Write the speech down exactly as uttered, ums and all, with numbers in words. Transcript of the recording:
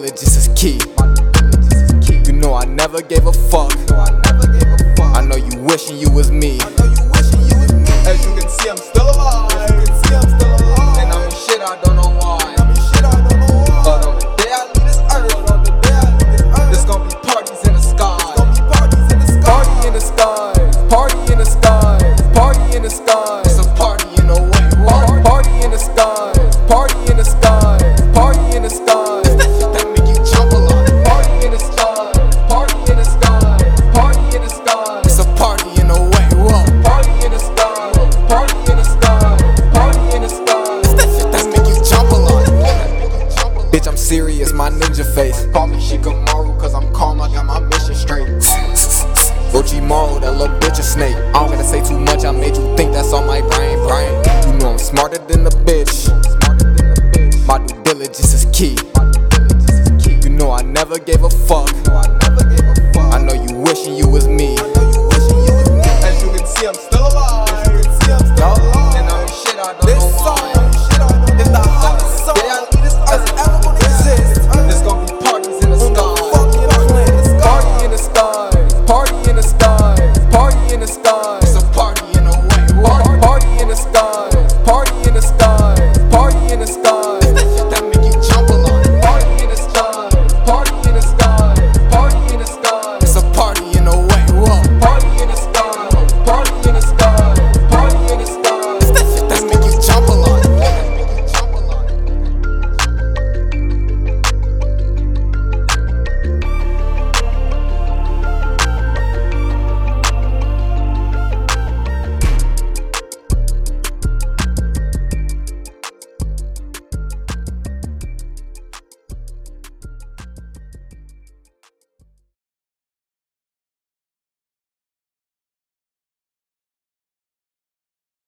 diligence is key. You know I never gave a fuck. I know you wishing you was me. As you can see, I'm still alive. And I'm in shit I don't know why. But on the day I leave this earth, there's gonna be parties in the sky. Party in the skies, party in the skies, party in the skies. It's a party in the way. Party in the skies, party in the skies, party in the skies. It's that shit that make you jump a lot. Party in the skies, party in the skies, party in the skies. It's a party in the way. Whoa. Party in the skies, party in the skies, party in the skies. It's that shit that make you jump a lot. Bitch, I'm serious, my ninja face. Call me Shikamaru, cause I'm calm, I got my mission straight. Orochimaru, that little bitch a snake. I don't gotta say too much, I made you think that's on my brain, brain. You know I'm smarter than the bitch. My due diligence is key. You know I never gave a fuck. I know you wishing you was me.